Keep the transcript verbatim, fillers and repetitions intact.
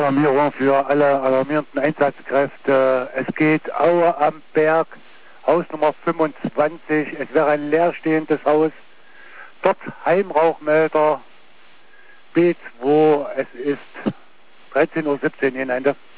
Alarmierung für alle alarmierenden Einsatzkräfte. Es geht Aue am Berg, Haus Nummer fünfundzwanzig. Es wäre ein leerstehendes Haus. Dort Heimrauchmelder B zwei. Es ist dreizehn Uhr siebzehn in Ende.